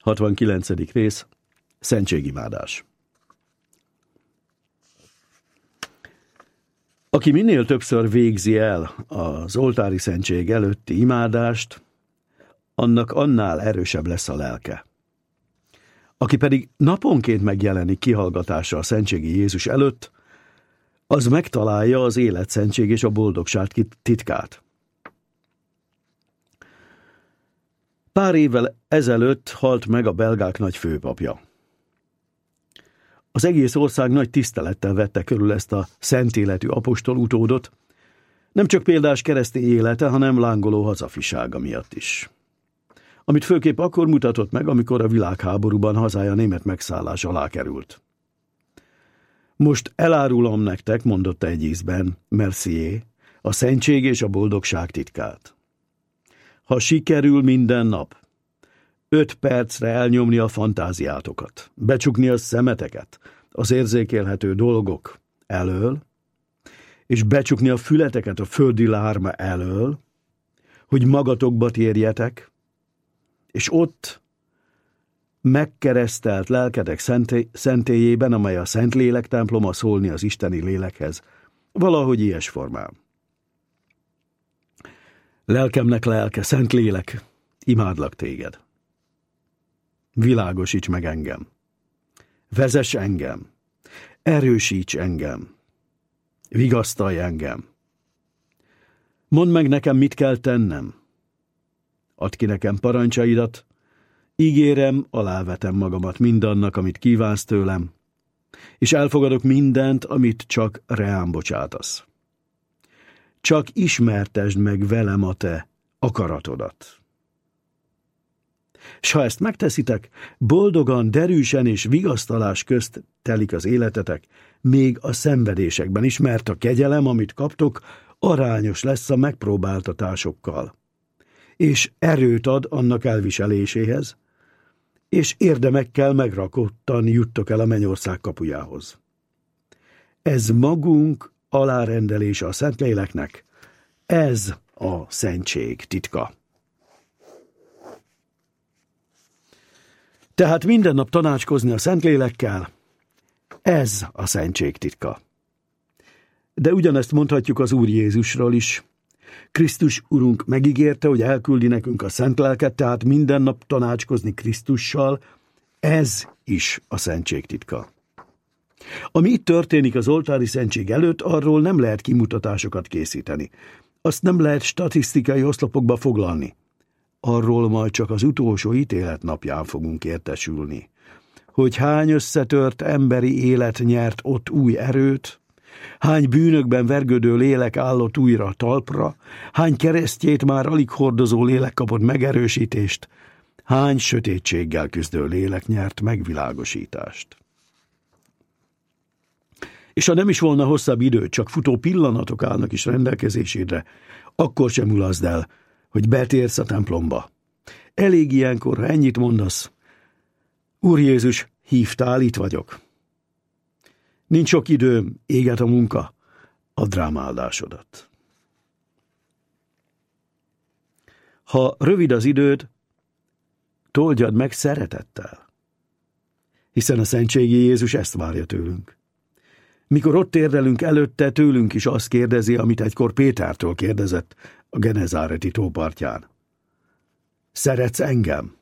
69. rész. Szentségimádás. Aki minél többször végzi el az oltári szentség előtti imádást, annak annál erősebb lesz a lelke. Aki pedig naponként megjelenik kihallgatásra a szentségi Jézus előtt, az megtalálja az életszentség és a boldogság titkát. Pár évvel ezelőtt halt meg a belgák nagy főpapja. Az egész ország nagy tisztelettel vette körül ezt a szent életű apostol utódot, nem csak példás keresztény élete, hanem lángoló hazafisága miatt is. Amit főképp akkor mutatott meg, amikor a világháborúban hazája német megszállás alá került. Most elárulom nektek, mondotta egy ízben Mercier, a szentség és a boldogság titkát. Ha sikerül minden nap 5 percre elnyomni a fantáziátokat, becsukni a szemeteket az érzékelhető dolgok elől, és becsukni a fületeket a földi lárma elől, hogy magatokba térjetek, és ott megkeresztelt lelketek szentélyében, amely a Szentlélek temploma, szólni az isteni lélekhez, valahogy ilyes formán. Lelkemnek lelke, Szentlélek, imádlak téged. Világosíts meg engem. Vezess engem. Erősíts engem. Vigasztalj engem. Mondd meg nekem, mit kell tennem. Add ki nekem parancsaidat, ígérem, alávetem magamat mindannak, amit kívánsz tőlem, és elfogadok mindent, amit csak reám bocsátasz. Csak ismertesd meg velem a te akaratodat. S ha ezt megteszitek, boldogan, derűsen és vigasztalás közt telik az életetek, még a szenvedésekben is, mert a kegyelem, amit kaptok, arányos lesz a megpróbáltatásokkal, és erőt ad annak elviseléséhez, és érdemekkel megrakottan juttok el a mennyország kapujához. Ez magunk alárendelése a Szentléleknek, ez a szentség titka. Tehát minden nap tanácskozni a Szentlélekkel, ez a szentség titka. De ugyanezt mondhatjuk az Úr Jézusról is. Krisztus Urunk megígérte, hogy elküldi nekünk a Szent Lelket, tehát minden nap tanácskozni Krisztussal, ez is a szentség titka. Ami itt történik az oltári szentség előtt, arról nem lehet kimutatásokat készíteni. Azt nem lehet statisztikai oszlopokba foglalni. Arról majd csak az utolsó ítélet napján fogunk értesülni. Hogy hány összetört emberi élet nyert ott új erőt, hány bűnökben vergődő lélek állott újra talpra, hány keresztjét már alig hordozó lélek kapott megerősítést, hány sötétséggel küzdő lélek nyert megvilágosítást. És ha nem is volna hosszabb idő, csak futó pillanatok állnak is rendelkezésedre, akkor sem mulaszd el, hogy betérsz a templomba. Elég ilyenkor, ha ennyit mondasz: Úr Jézus, hívtál, itt vagyok. Nincs sok időm, éget a munka, add rám áldásodat. Ha rövid az időd, toldjad meg szeretettel, hiszen a szentségi Jézus ezt várja tőlünk. Mikor ott térdelünk előtte, tőlünk is azt kérdezi, amit egykor Pétertől kérdezett a Genezáreti tópartján. Szeretsz engem?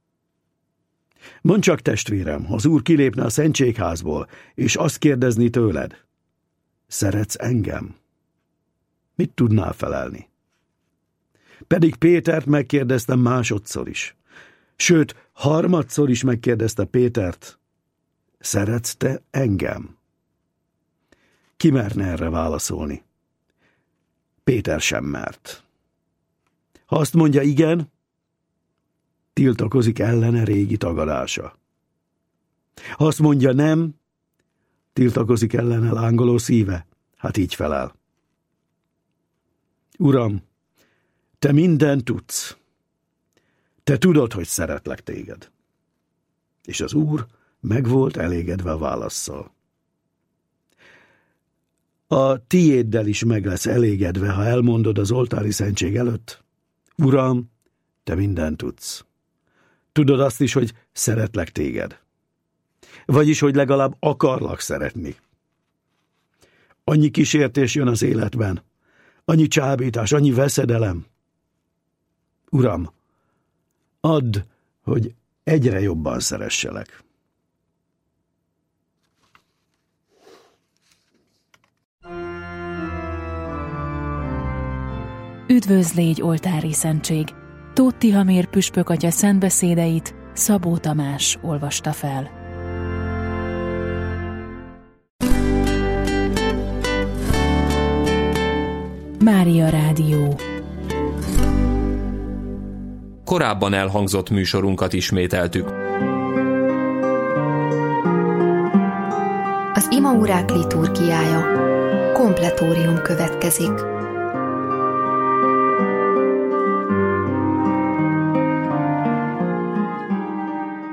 Mondd csak, testvérem, ha az Úr kilépne a szentségházból, és azt kérdezni tőled: szeretsz engem? Mit tudnál felelni? Pedig Pétert megkérdeztem másodszor is. Sőt, harmadszor is megkérdezte Pétert: szeretsz te engem? Ki merne erre válaszolni? Péter sem mert. Ha azt mondja igen, tiltakozik ellene régi tagadása. Ha azt mondja nem, tiltakozik ellene lángoló szíve. Hát így felel: Uram, te mindent tudsz. Te tudod, hogy szeretlek téged. És az Úr meg volt elégedve a válasszal. A tiéddel is meg lesz elégedve, ha elmondod az oltári szentség előtt: Uram, te mindent tudsz. Tudod azt is, hogy szeretlek téged. Vagyis, hogy legalább akarlak szeretni. Annyi kísértés jön az életben, annyi csábítás, annyi veszedelem. Uram, add, hogy egyre jobban szeresselek. Üdvözl légy, oltári szentség! Tóth Tihamér püspök atya szentbeszédeit Szabó Tamás olvasta fel. Mária Rádió. Korábban elhangzott műsorunkat ismételtük. Az imaórák liturgiája. Kompletórium következik.